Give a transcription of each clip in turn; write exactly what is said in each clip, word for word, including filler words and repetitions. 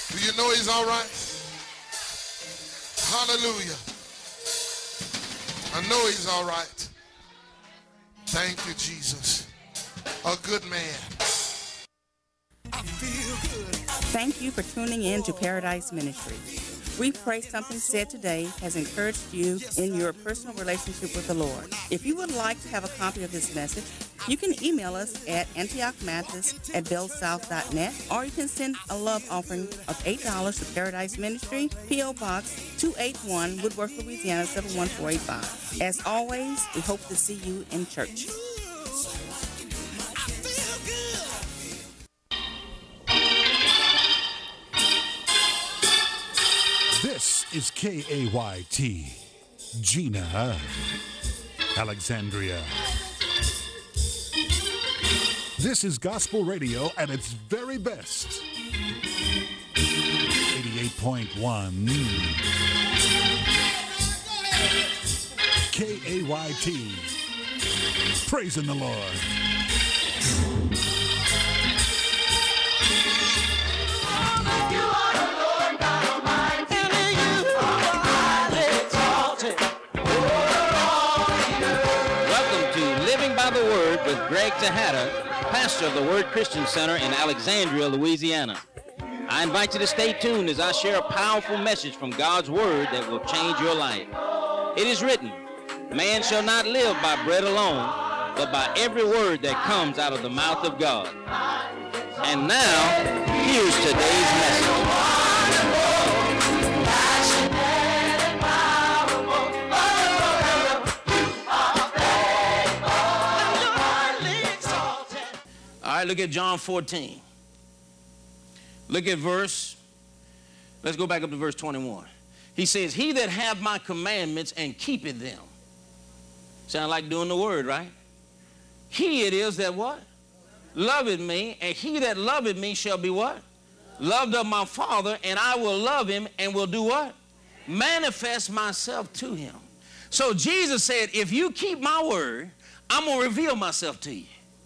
Do you know he's all right? Hallelujah. I know he's all right. Thank you, Jesus. A good man. I feel good. Thank you for tuning in to Paradise Ministry. We pray something said today has encouraged you in your personal relationship with the Lord. If you would like to have a copy of this message, you can email us at antioch mathis at bellsouth dot net, or you can send a love offering of eight dollars to Paradise Ministry, P O. Box two eighty-one, Woodworth, Louisiana seven one four eight five. As always, we hope to see you in church. This is K A Y T, Gina, Alexandria. This is gospel radio at its very best. eighty-eight point one K A Y T, praising the Lord. The Word with Greg Tejada, pastor of the Word Christian Center in Alexandria, Louisiana. I invite you to stay tuned as I share a powerful message from God's Word that will change your life. It is written, man shall not live by bread alone, but by every word that comes out of the mouth of God. And now, here's today's message. All right, look at John fourteen. Look at verse, let's go back up to verse twenty-one. He says, he that hath my commandments and keepeth them. Sound like doing the word, right? He it is that what? Loveth me, and he that loveth me shall be what? Loved of my Father, and I will love him and will do what? Manifest myself to him. So Jesus said, if you keep my word, I'm going to reveal myself to you.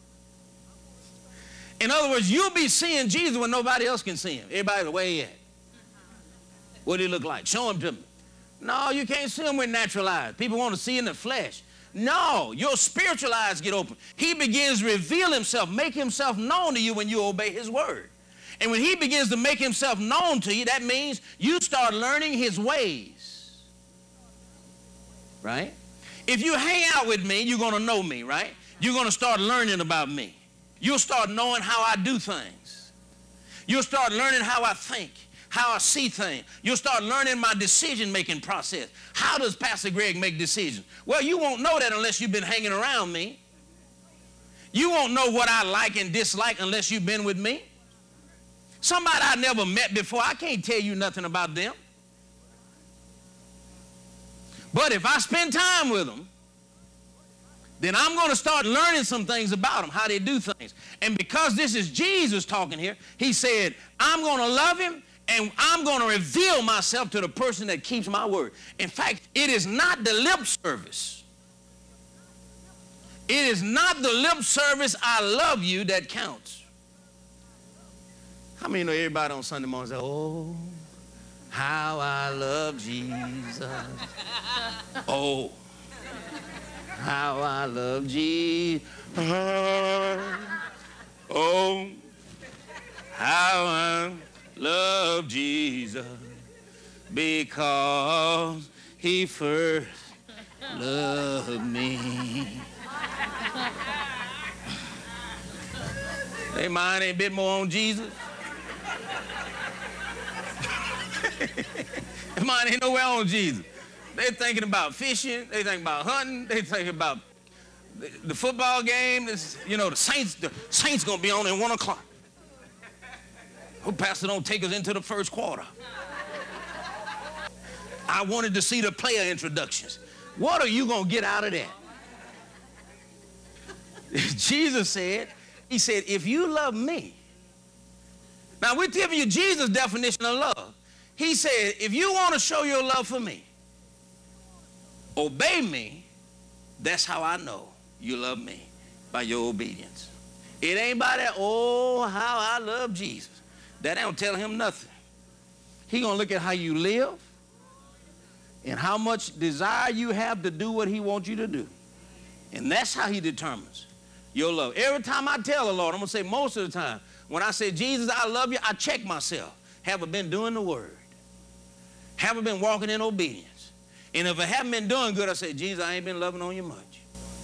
In other words, you'll be seeing Jesus when nobody else can see him. Everybody's where he at? What did he look like? Show him to me. No, you can't see him with natural eyes. People want to see in the flesh. No, your spiritual eyes get open. He begins to reveal himself, make himself known to you when you obey his word. And when he begins to make himself known to you, that means you start learning his ways. Right? If you hang out with me, you're going to know me, right? You're going to start learning about me. You'll start knowing how I do things. You'll start learning how I think, how I see things. You'll start learning my decision-making process. How does Pastor Greg make decisions? Well, you won't know that unless you've been hanging around me. You won't know what I like and dislike unless you've been with me. Somebody I never met before, I can't tell you nothing about them. But if I spend time with them, then I'm going to start learning some things about them, how they do things. And because this is Jesus talking here, he said, I'm going to love him and I'm going to reveal myself to the person that keeps my word. In fact, it is not the lip service. It is not the lip service, I love you, that counts. How many know everybody on Sunday morning say, oh, how I love Jesus. Oh. How I love Jesus. Oh, how I love Jesus because he first loved me. They mind ain't a bit more on Jesus. Their mind ain't nowhere on Jesus. They're thinking about fishing. They think about hunting. They thinking about the, the football game. This, you know, the Saints. The Saints gonna be on at one o'clock. Hope Pastor don't take us into the first quarter. I wanted to see the player introductions. What are you gonna get out of that? Jesus said, he said, if you love me. Now we're giving you Jesus' definition of love. He said, if you want to show your love for me, obey me. That's how I know you love me, by your obedience. It ain't by that, oh, how I love Jesus. That don't tell him nothing. He's going to look at how you live and how much desire you have to do what he wants you to do. And that's how he determines your love. Every time I tell the Lord, I'm going to say most of the time, when I say, Jesus, I love you, I check myself. Have I been doing the word? Have I been walking in obedience? And if I haven't been doing good, I say, Jesus, I ain't been loving on you much.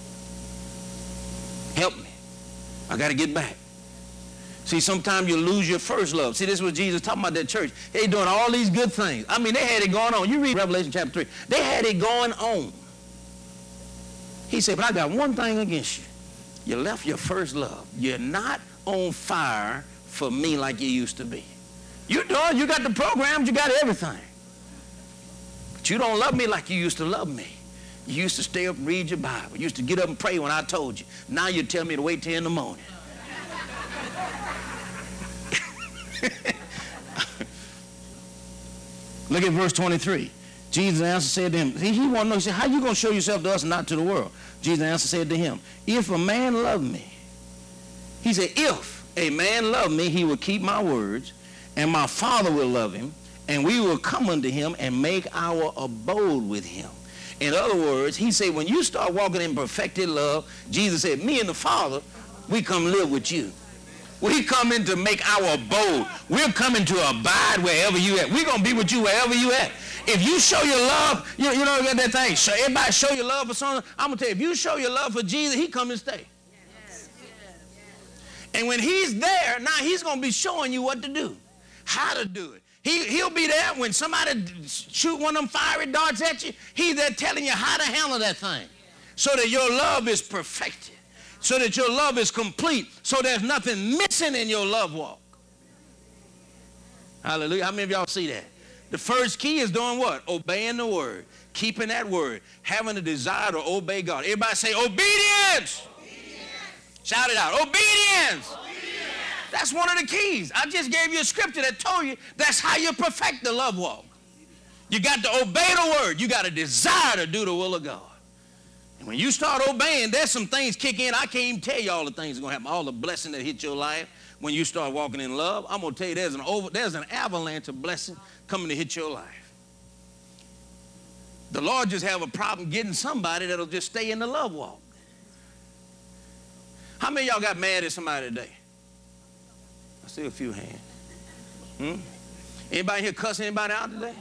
Help me. I got to get back. See, sometimes you lose your first love. See, this is what Jesus talking about that church. They doing all these good things. I mean, they had it going on. You read Revelation chapter three. They had it going on. He said, but I got one thing against you. You left your first love. You're not on fire for me like you used to be. You're done. You got the programs. You got everything. But you don't love me like you used to love me. You used to stay up and read your Bible. You used to get up and pray when I told you. Now you tell me to wait till in the morning. Look at verse twenty-three. Jesus answered, said to him, he, he wanted to know, he said, how you going to show yourself to us and not to the world? Jesus answered, said to him, if a man love me, he said, if a man love me, he will keep my words, and my Father will love him, and we will come unto him and make our abode with him. In other words, he said, when you start walking in perfected love, Jesus said, me and the Father, we come live with you. We come in to make our abode. We're coming to abide wherever you at. We're going to be with you wherever you at. If you show your love, you, you know, you got that thing, show, everybody show your love for someone. I'm going to tell you, if you show your love for Jesus, he come and stay. Yes. And when he's there, now he's going to be showing you what to do, how to do it. He, he'll be there when somebody shoot one of them fiery darts at you. He's there telling you how to handle that thing so that your love is perfected, so that your love is complete, so there's nothing missing in your love walk. Hallelujah. How many of y'all see that? The first key is doing what? Obeying the word, keeping that word, having a desire to obey God. Everybody say obedience. Obedience. Shout it out. Obedience. Obedience. That's one of the keys. I just gave you a scripture that told you that's how you perfect the love walk. You got to obey the word. You got a desire to do the will of God. And when you start obeying, there's some things kick in. I can't even tell you all the things that are going to happen, all the blessing that hit your life when you start walking in love. I'm going to tell you there's an, over, there's an avalanche of blessing coming to hit your life. The Lord just have a problem getting somebody that'll just stay in the love walk. How many of y'all got mad at somebody today? I see a few hands. Hmm? Anybody here cuss anybody out today?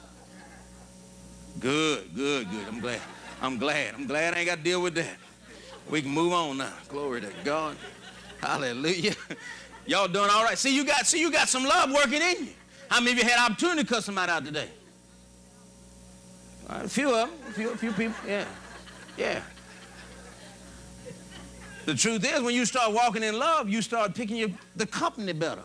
Good, good, good. I'm glad. I'm glad. I'm glad I ain't got to deal with that. We can move on now. Glory to God. Hallelujah. Y'all doing all right? See, you got, see, you got some love working in you. How many of you had opportunity to cuss somebody out today? All right, a few of them. A few, a few people. Yeah. Yeah. The truth is, when you start walking in love, you start picking your, the company better.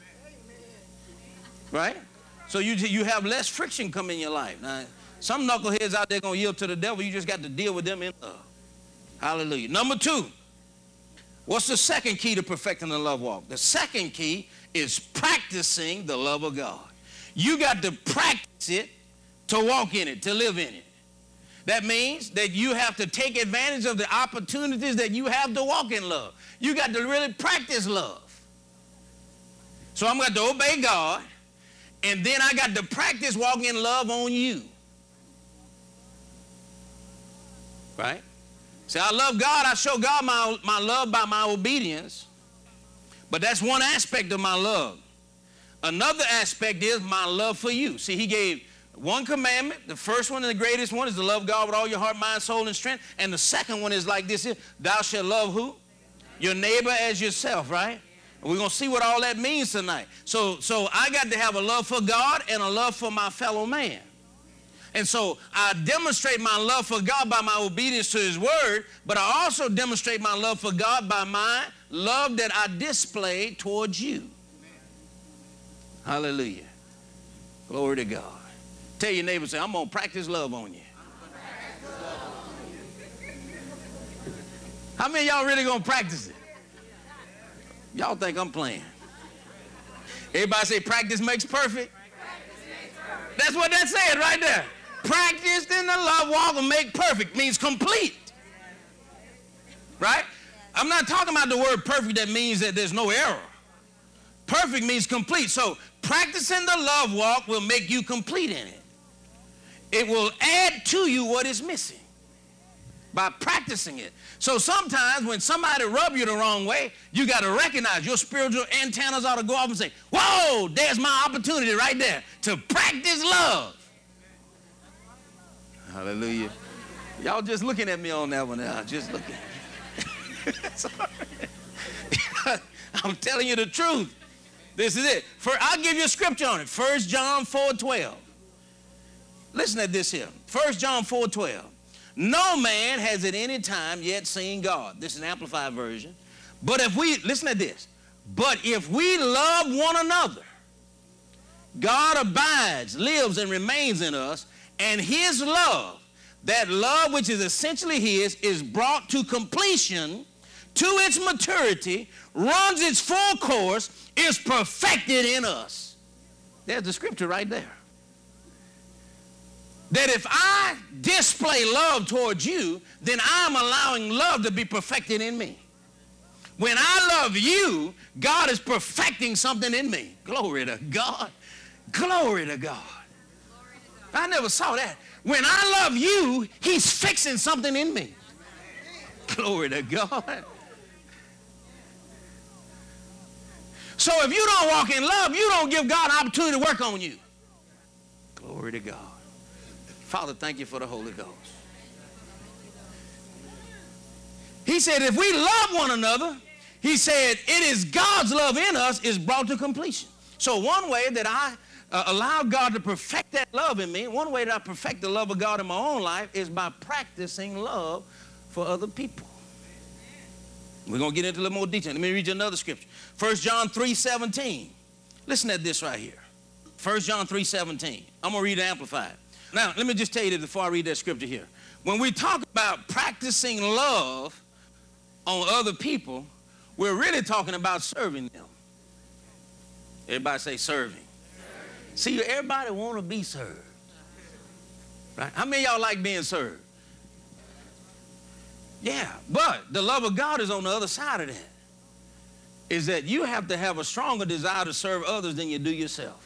Right? So you, you have less friction come in your life. Now, some knuckleheads out there going to yield to the devil. You just got to deal with them in love. Hallelujah. Number two, what's the second key to perfecting the love walk? The second key is practicing the love of God. You got to practice it to walk in it, to live in it. That means that you have to take advantage of the opportunities that you have to walk in love. You got to really practice love. So I'm going to obey God, and then I got to practice walking in love on you. Right? See, I love God. I show God my, my love by my obedience. But that's one aspect of my love. Another aspect is my love for you. See, he gave one commandment. The first one and the greatest one is to love God with all your heart, mind, soul, and strength. And the second one is like this. Thou shalt love who? Your neighbor as yourself, right? And we're going to see what all that means tonight. So, so I got to have a love for God and a love for my fellow man. And so I demonstrate my love for God by my obedience to his word, but I also demonstrate my love for God by my love that I display towards you. Hallelujah. Glory to God. Tell your neighbor, say, I'm going to practice love on you. How many of y'all really going to practice it? Y'all think I'm playing. Everybody say practice makes perfect. That's what that said right there. Practiced in the love walk and make perfect means complete. Right? I'm not talking about the word perfect that means that there's no error. Perfect means complete. So Practicing the love walk will make you complete in it. It will add to you what is missing by practicing it. So sometimes when somebody rub you the wrong way, you got to recognize your spiritual antennas ought to go off and say, whoa, there's my opportunity right there to practice love. Hallelujah. Y'all just looking at me on that one now, just looking. I'm telling you the truth. This is it. For, I'll give you a scripture on it. First John four twelve. Listen at this here. First John four twelve. No man has at any time yet seen God. This is an amplified version. But if we, listen at this. But if we love one another, God abides, lives, and remains in us, and his love, that love which is essentially his, is brought to completion, to its maturity, runs its full course, is perfected in us. There's the scripture right there. That if I display love towards you, then I'm allowing love to be perfected in me. When I love you, God is perfecting something in me. Glory to God. Glory to God. I never saw that. When I love you, he's fixing something in me. Glory to God. So if you don't walk in love, you don't give God an opportunity to work on you. Glory to God. Father, thank you for the Holy Ghost. He said, if we love one another, he said, it is God's love in us is brought to completion. So one way that I uh, allow God to perfect that love in me, one way that I perfect the love of God in my own life is by practicing love for other people. We're going to get into a little more detail. Let me read you another scripture. First John three seventeen. Listen at this right here. First John three seventeen. I'm going to read it amplified. Now, let me just tell you this before I read that scripture here. When we talk about practicing love on other people, we're really talking about serving them. Everybody say serving. Serving. See, everybody want to be served. Right? How many of y'all like being served? Yeah, but the love of God is on the other side of that. Is that you have to have a stronger desire to serve others than you do yourself.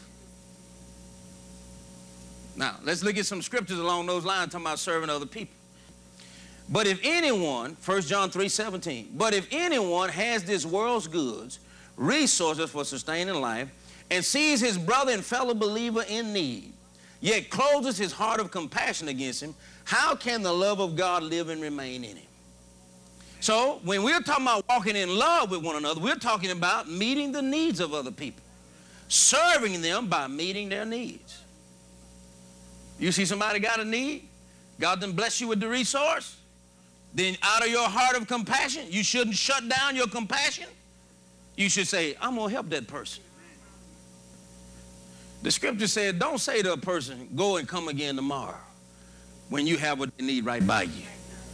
Now, let's look at some scriptures along those lines talking about serving other people. But if anyone, First John three seventeen, but if anyone has this world's goods, resources for sustaining life, and sees his brother and fellow believer in need, yet closes his heart of compassion against him, how can the love of God live and remain in him? So, when we're talking about walking in love with one another, we're talking about meeting the needs of other people, serving them by meeting their needs. You see somebody got a need, God done bless you with the resource, then out of your heart of compassion, you shouldn't shut down your compassion. You should say, I'm going to help that person. The scripture said, don't say to a person, go and come again tomorrow, when you have what they need right by you.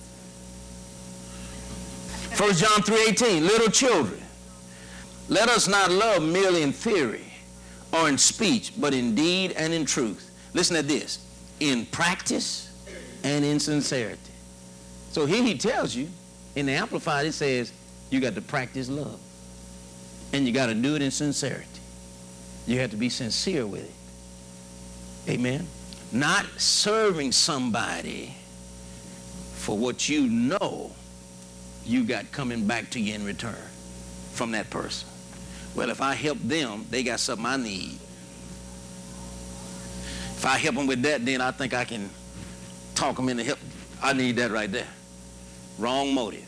First John three eighteen, little children, let us not love merely in theory or in speech, but in deed and in truth. Listen to this. In practice and in sincerity. So here he tells you, in the Amplified, it says, you got to practice love. And you got to do it in sincerity. You have to be sincere with it. Amen? Not serving somebody for what you know you got coming back to you in return from that person. Well, if I help them, they got something I need. If I help them with that, then I think I can talk them into help. I need that right there. Wrong motive.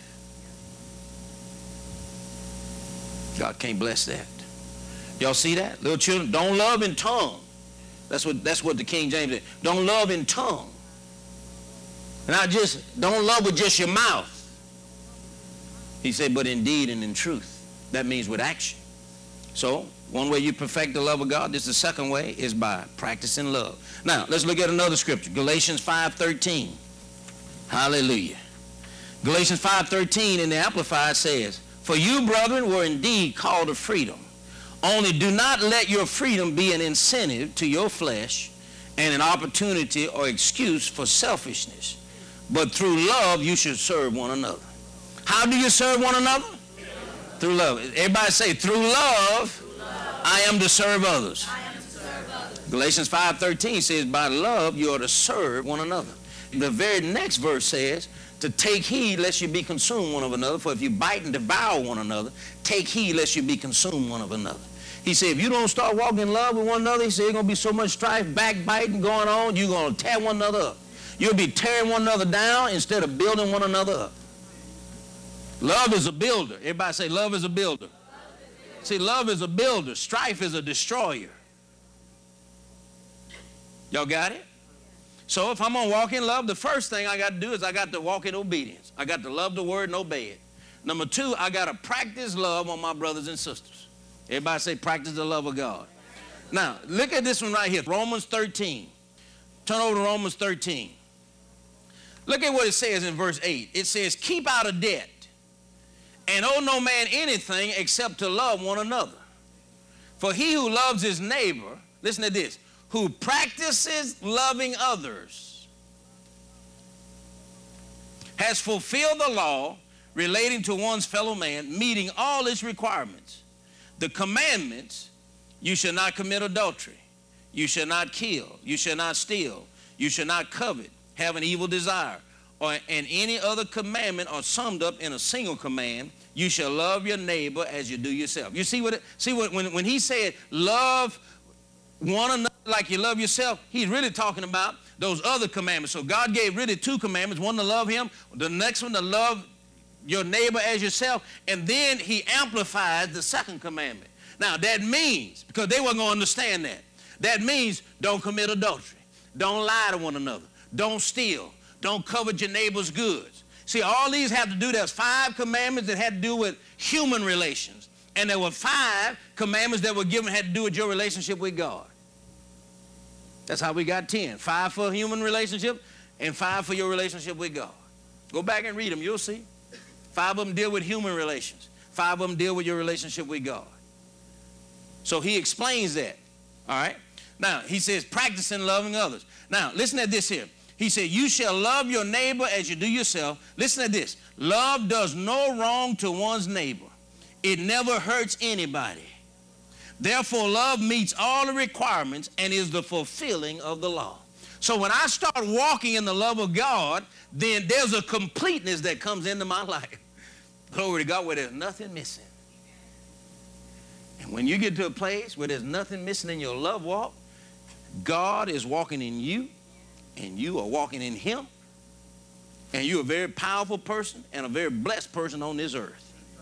God can't bless that. Y'all see that? Little children, don't love in tongue. That's what, that's what the King James said. Don't love in tongue. Not just, don't love with just your mouth. He said, but in deed and in truth. That means with action. So, one way you perfect the love of God, this is the second way, is by practicing love. Now, let's look at another scripture. Galatians five thirteen. Hallelujah. Galatians five thirteen in the Amplified says, for you, brethren, were indeed called to freedom. Only do not let your freedom be an incentive to your flesh and an opportunity or excuse for selfishness. But through love, you should serve one another. How do you serve one another? Through love. Everybody say, through love, through love. I am to serve others. Galatians five thirteen says, by love you are to serve one another. The very next verse says, to take heed lest you be consumed one of another. For if you bite and devour one another, take heed lest you be consumed one of another. He said, if you don't start walking in love with one another, he said, there's going to be so much strife, backbiting going on, you're going to tear one another up. You'll be tearing one another down instead of building one another up. Love is a builder. Everybody say, love is a builder. See, love is a builder. Strife is a destroyer. Y'all got it? So if I'm going to walk in love, the first thing I got to do is I got to walk in obedience. I got to love the word and obey it. Number two, I got to practice love on my brothers and sisters. Everybody say, practice the love of God. Now, look at this one right here, Romans thirteen. Turn over to Romans thirteen. Look at what it says in verse eight. It says, keep out of debt, and owe no man anything except to love one another. For he who loves his neighbor, listen to this, who practices loving others, has fulfilled the law relating to one's fellow man, meeting all its requirements. The commandments, you shall not commit adultery, you shall not kill, you shall not steal, you shall not covet, have an evil desire, or and any other commandment are summed up in a single command, you shall love your neighbor as you do yourself. You see what it, see what when, when he said love one another like you love yourself, he's really talking about those other commandments. So God gave really two commandments, one to love him, the next one to love your neighbor as yourself, and then he amplifies the second commandment. Now that means, because they weren't going to understand that, that means don't commit adultery, don't lie to one another, don't steal, don't covet your neighbor's goods. See, all these have to do, there's five commandments that had to do with human relations, and there were five commandments that were given had to do with your relationship with God. That's how we got ten. Five for human relationship and five for your relationship with God. Go back and read them, you'll see. Five of them deal with human relations. Five of them deal with your relationship with God. So he explains that, all right? Now, he says, practicing loving others. Now, listen at this here. He said, you shall love your neighbor as you do yourself. Listen to this. Love does no wrong to one's neighbor. It never hurts anybody. Therefore, love meets all the requirements and is the fulfilling of the law. So when I start walking in the love of God, then there's a completeness that comes into my life. Glory to God, where there's nothing missing. And when you get to a place where there's nothing missing in your love walk, God is walking in you, and you are walking in him, and you're a very powerful person and a very blessed person on this earth.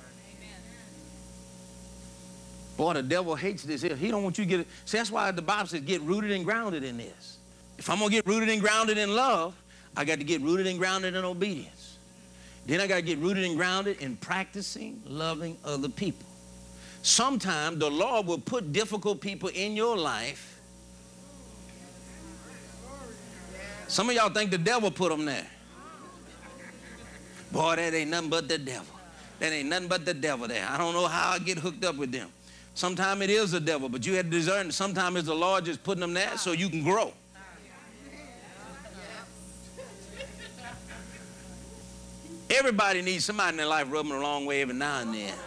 Boy, the devil hates this here. He don't want you to get it. See, that's why the Bible says get rooted and grounded in this. If I'm going to get rooted and grounded in love, I got to get rooted and grounded in obedience. Then I got to get rooted and grounded in practicing loving other people. Sometimes the Lord will put difficult people in your life. Some of y'all think the devil put them there. Boy, that ain't nothing but the devil. That ain't nothing but the devil there. I don't know how I get hooked up with them. Sometimes it is the devil, but you have to discern that sometimes it's the Lord just putting them there so you can grow. Everybody needs somebody in their life rubbing the wrong way every now and then.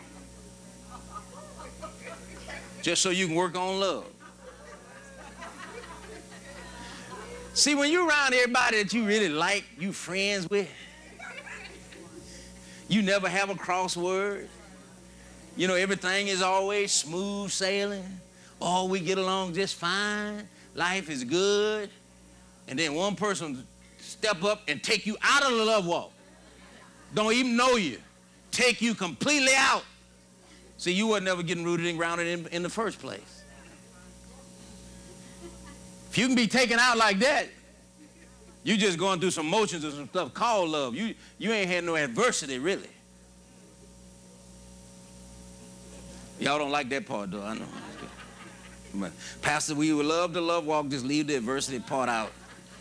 Just so you can work on love. See, when you're around everybody that you really like, you friends with, you never have a crossword. You know, everything is always smooth sailing. Oh, we get along just fine. Life is good. And then one person step up and take you out of the love walk. Don't even know you. Take you completely out. See, you were never getting rooted and grounded in, in the first place. If you can be taken out like that, you just going through some motions or some stuff called love. You, you ain't had no adversity, really. Y'all don't like that part, though, I know. But Pastor, we would love the love walk, just leave the adversity part out.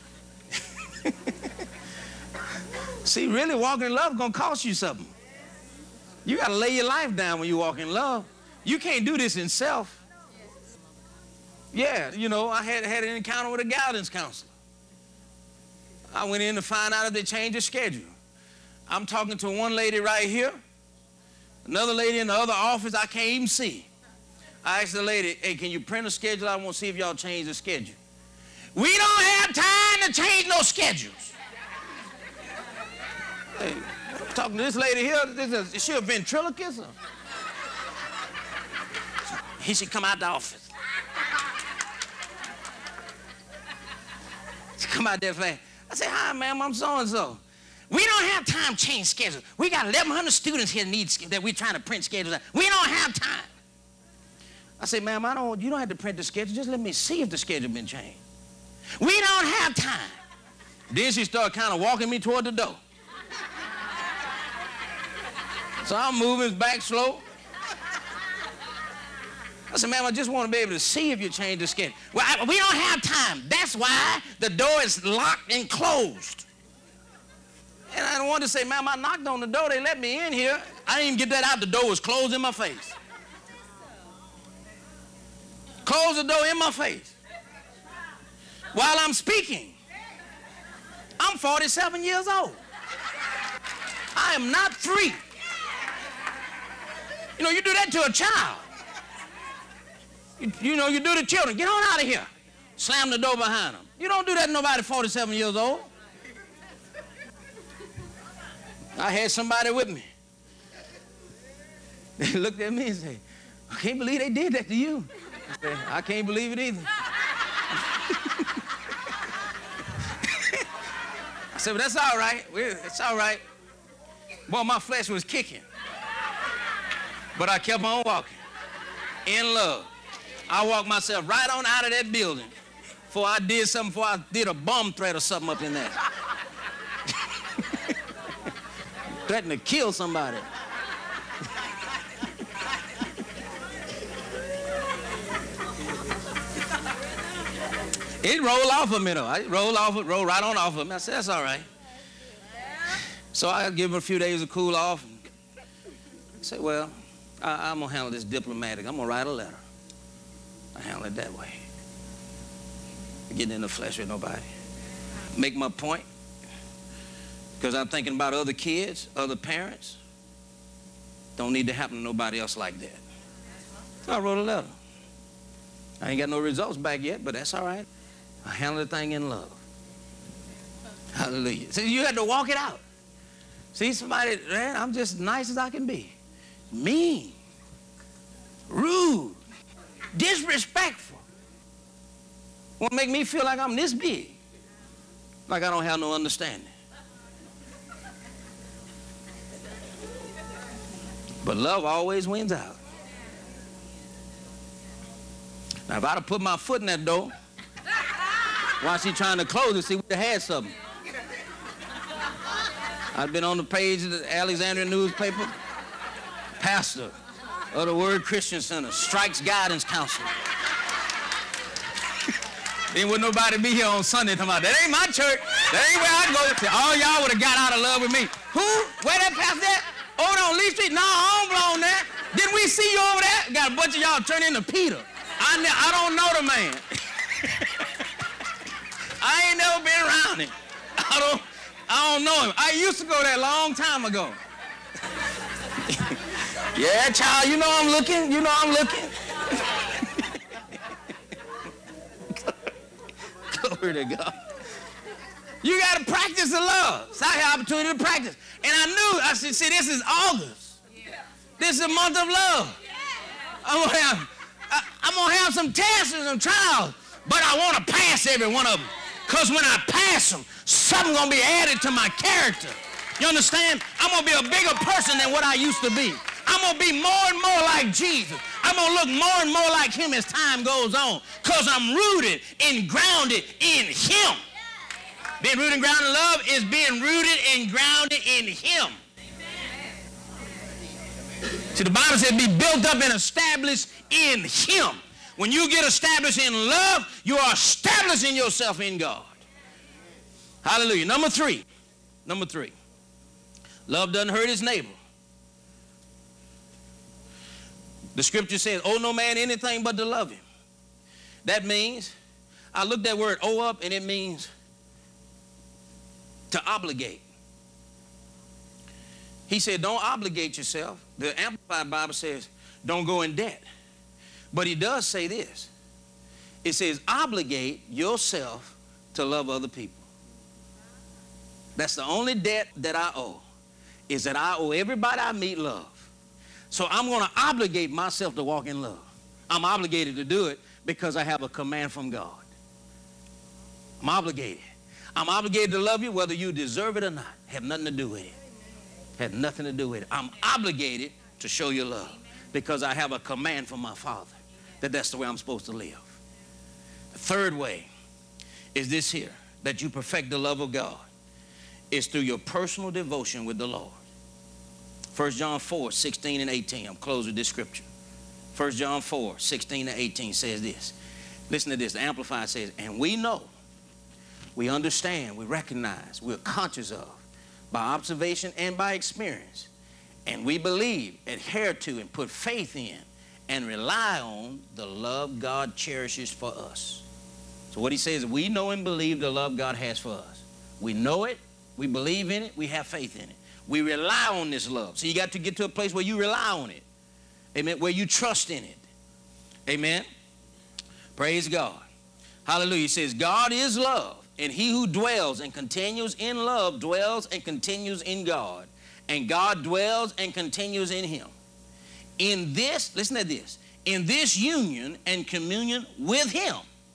See, really walking in love is going to cost you something. You got to lay your life down when you walk in love. You can't do this in self. Yeah, you know, I had, had an encounter with a guidance counselor. I went in to find out if they changed their schedule. I'm talking to one lady right here, another lady in the other office I can't even see. I asked the lady, hey, can you print a schedule? I want to see if y'all change the schedule. We don't have time to change no schedules. Hey, I'm talking to this lady here. This is, is she a ventriloquist? Or? He should come out the office. She come out there fast. I said, hi, ma'am, I'm so-and-so. We don't have time to change schedules. We got eleven hundred students here need, that we're trying to print schedules out. We don't have time. I said, ma'am, I don't, you don't have to print the schedule. Just let me see if the schedule been changed. We don't have time. Then she started kind of walking me toward the door. So I'm moving back slow. I said, ma'am, I just want to be able to see if you changed the schedule. Well, I, we don't have time. That's why the door is locked and closed. And I wanted to say, ma'am, I knocked on the door. They let me in here. I didn't even get that out. The door was closed in my face. Close the door in my face. While I'm speaking. I'm forty-seven years old. I am not three. You know, you do that to a child. You, you know, you do to children. Get on out of here. Slam the door behind them. You don't do that to nobody forty-seven years old. I had somebody with me. They looked at me and said, I can't believe they did that to you. I said, I can't believe it either. I said, well, that's all right. It's all right. Boy, my flesh was kicking. But I kept on walking. In love. I walked myself right on out of that building before I did something, before I did a bomb threat or something up in there. Threatened to kill somebody. It rolled off of me, though. I rolled off, it rolled right on off of me. I said, that's all right. So I give him a few days to cool off. And I said, well, I, I'm going to handle this diplomatic. I'm going to write a letter. I handle it that way. Getting in the flesh with nobody. Make my point. Because I'm thinking about other kids, other parents. Don't need to happen to nobody else like that. So I wrote a letter. I ain't got no results back yet, but that's all right. I handle the thing in love. Hallelujah. So you had to walk it out. See somebody, man, I'm just nice as I can be. Mean. Rude. Disrespectful. Want to make me feel like I'm this big. Like I don't have no understanding. But love always wins out. Now, if I'd have put my foot in that door while she trying to close it, see, we'd have had something. I've been on the page of the Alexandria newspaper. Pastor of the Word Christian Center strikes guidance counselor. Then would nobody be here on Sunday talking about, that ain't my church. That ain't where I go. All y'all would have got out of love with me. Who? Where that pastor at? Over on Lee Street? No, I don't belong there. Didn't we see you over there? Got a bunch of y'all turn into Peter. I, ne I don't know the man. I ain't never been around him. I don't, I don't know him. I used to go there a long time ago. Yeah, child, you know I'm looking. You know I'm looking. Glory to God. You got to practice the love. So I had opportunity to practice. And I knew, I said, see, this is August. This is a month of love. I'm going to have, I, I'm gonna have some tests and some trials, but I want to pass every one of them. Because when I pass them, something's going to be added to my character. You understand? I'm going to be a bigger person than what I used to be. I'm going to be more and more like Jesus. I'm going to look more and more like him as time goes on because I'm rooted and grounded in him. Being rooted and grounded in love is being rooted and grounded in him. See, the Bible says be built up and established in him. When you get established in love, you are establishing yourself in God. Hallelujah. Number three. Number three. Love doesn't hurt his neighbor. The scripture says, owe no man anything but to love him. That means, I looked that word owe up, and it means to obligate. He said, don't obligate yourself. The Amplified Bible says, don't go in debt. But he does say this. It says, obligate yourself to love other people. That's the only debt that I owe, is that I owe everybody I meet love. So I'm going to obligate myself to walk in love. I'm obligated to do it because I have a command from God. I'm obligated. I'm obligated to love you whether you deserve it or not. Have nothing to do with it. Have nothing to do with it. I'm obligated to show you love because I have a command from my Father that that's the way I'm supposed to live. The third way is this here, that you perfect the love of God, is through your personal devotion with the Lord. First John four, sixteen and eighteen. I'm closing with this scripture. First John four, sixteen and eighteen says this. Listen to this. The Amplified says, and we know, we understand, we recognize, we're conscious of, by observation and by experience, and we believe, adhere to, and put faith in, and rely on the love God cherishes for us. So what he says, we know and believe the love God has for us. We know it, we believe in it, we have faith in it. We rely on this love. So you got to get to a place where you rely on it. Amen. Where you trust in it. Amen. Praise God. Hallelujah. He says, God is love, and he who dwells and continues in love dwells and continues in God, and God dwells and continues in him. In this, listen to this, in this union and communion with him,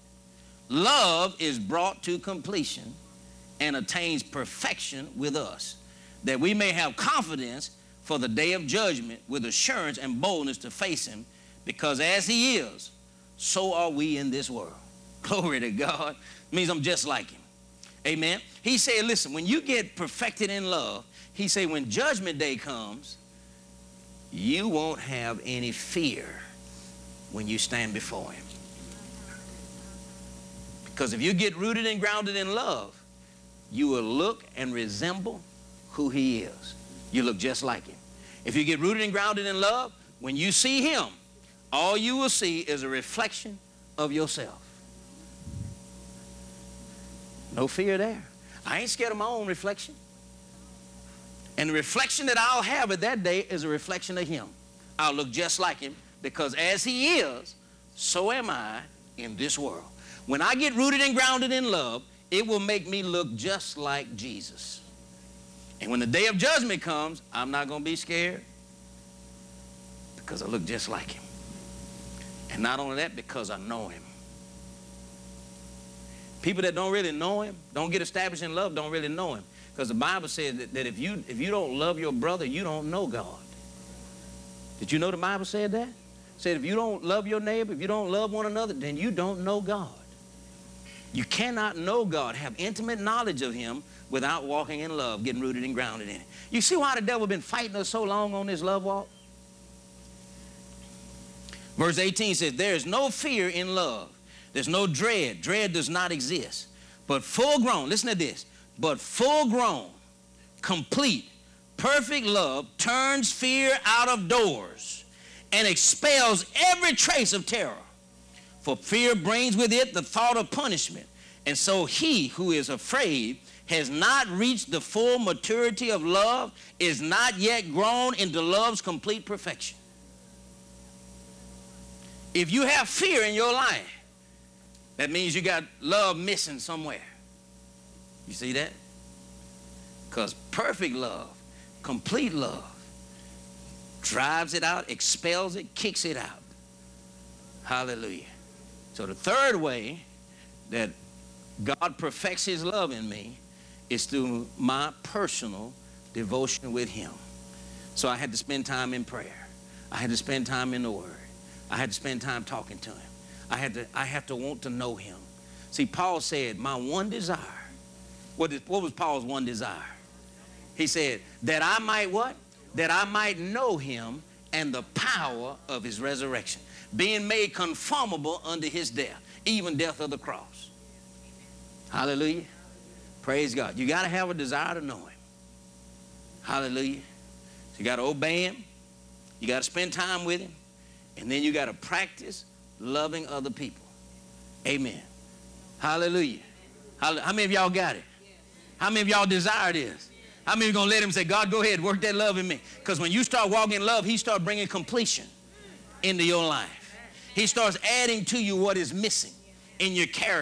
love is brought to completion and attains perfection with us, that we may have confidence for the day of judgment with assurance and boldness to face him, because as he is, so are we in this world. Glory to God. It means I'm just like him. Amen. He said, listen, when you get perfected in love, he said, when judgment day comes, you won't have any fear when you stand before him. Because if you get rooted and grounded in love, you will look and resemble who he is. You look just like him. If you get rooted and grounded in love, when you see him, all you will see is a reflection of yourself. No fear there. I ain't scared of my own reflection. And the reflection that I'll have at that day is a reflection of him. I'll look just like him, because as he is, so am I in this world. When I get rooted and grounded in love, it will make me look just like Jesus. And when the day of judgment comes, I'm not going to be scared, because I look just like him. And not only that, because I know him. People that don't really know him, don't get established in love, don't really know him. Because the Bible says that, that if you if you don't love your brother, you don't know God. Did you know the Bible said that? It said if you don't love your neighbor, if you don't love one another, then you don't know God. You cannot know God, have intimate knowledge of him without walking in love, getting rooted and grounded in it. You see why the devil been fighting us so long on this love walk? Verse eighteen says, there is no fear in love. There's no dread. Dread does not exist. But full grown, listen to this, but full grown, complete, perfect love turns fear out of doors and expels every trace of terror. For fear brings with it the thought of punishment. And so he who is afraid has not reached the full maturity of love, is not yet grown into love's complete perfection. If you have fear in your life, that means you got love missing somewhere. You see that? Because perfect love, complete love, drives it out, expels it, kicks it out. Hallelujah. So the third way that God perfects his love in me is through my personal devotion with him. So I had to spend time in prayer. I had to spend time in the Word. I had to spend time talking to him. I had to, I have to want to know him. See, Paul said, my one desire. What, is, what was Paul's one desire? He said, that I might what? That I might know him and the power of his resurrection, being made conformable unto his death, even death of the cross. Hallelujah. Praise God. You got to have a desire to know him. Hallelujah. So you got to obey him. You got to spend time with him. And then you got to practice loving other people. Amen. Hallelujah. How many of y'all got it? How many of y'all desire this? How many of you going to let him say, God, go ahead, work that love in me? Because when you start walking in love, he start bringing completion into your life. He starts adding to you what is missing in your character.